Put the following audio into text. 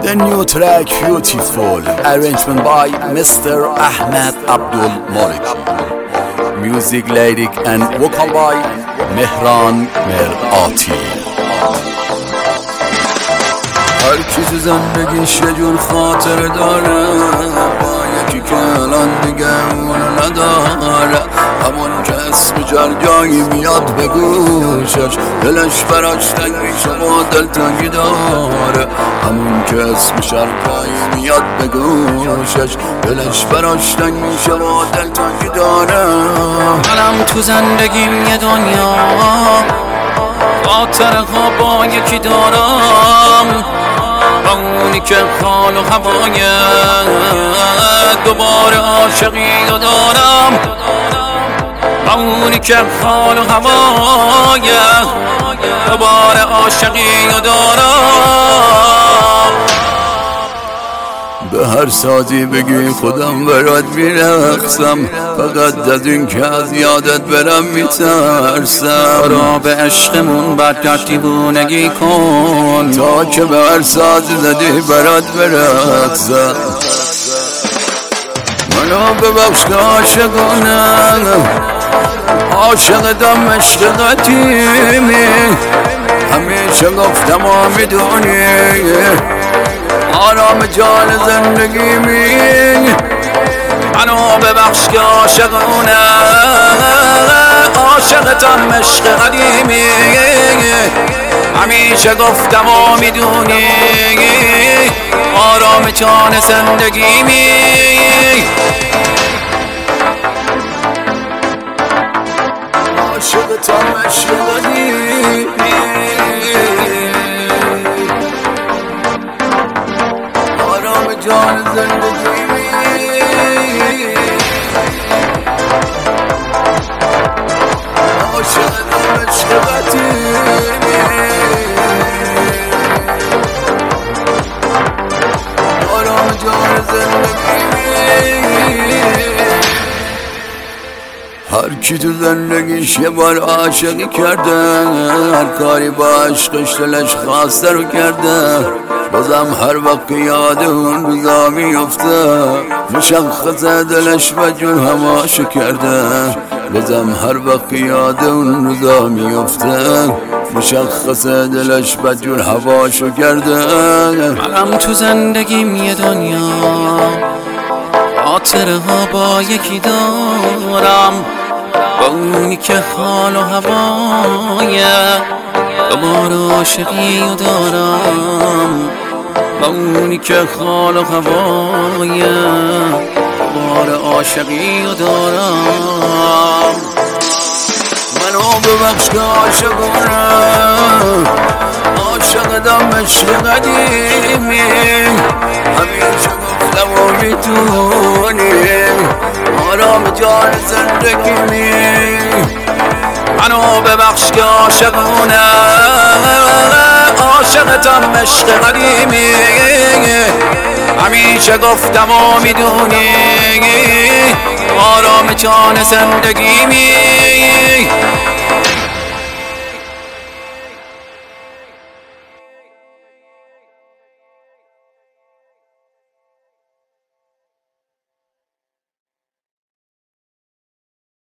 The new track Beautiful, arrangement by Mr. Ahmed Abdul Maliki. Music, lyric and vocal by Mehran Merati. هر کی تو زندگیش یه جور خاطر داره، با یکی که الان دیگه اونو نداره، همون که اسم جایی میاد به گوشش، دلش براش تنگ میشه و دلتنگی داره، همون که اسم جایی میاد به گوشش، دلش براش تنگ میشه و دلتنگی داره. منم تو زندگیم یه دنیا خاطرها با یکی دارم، با اونی که حال و هوای دوباره عاشقی رو دارم، با اونی که حال و هوای دوباره عاشقی رو دارم. به هر سازی بگی خودم برات میرقصم، فقط از این که از یادت برم میترسم. را به عشقمون برگرد دیوونگی کن، تا که به هر سازی زدی برات برقصم. منو ببخش که عاشقانم، عاشقتم عشق قدیمی، همیشه گفتم و میدونی آرام جان زندگیمی. منو ببخش که عاشقتم عشق قدیمی، همیشه گفتم و میدونی آرام جان زندگیمی. عاشقتم عشق قدیمی، آرام جان زندگیمی. عاشقتم عشق قدیمی، آرام جان زندگیمی. هر کی تو زندگیش یه بار عاشقی کرده، هر کاری با عشقش دلش خواسته رو کرده، بازم هر وقت یاد اون روزا میفته، مشخص دلش و جون هماشو کرده، بازم هر وقت یاد اون روزا میفته، مشخص دلش و جون هواشو کرده. منم تو زندگیم یه دنیا خاطره ها با یکی دارم، با اونی که حال و هوای دوباره عاشقی رو دارم، با اونی که حال و هوای دوباره عاشقی رو دارم. منو ببخش که عاشقانم، عاشقتم عشق قدیمی، همیشه گفتم و میدونی آرام جان زندگیمی. منو ببخش که عاشقتم عشق قدیمی، همیشه گفتم و میدونی آرام جان زندگیمی.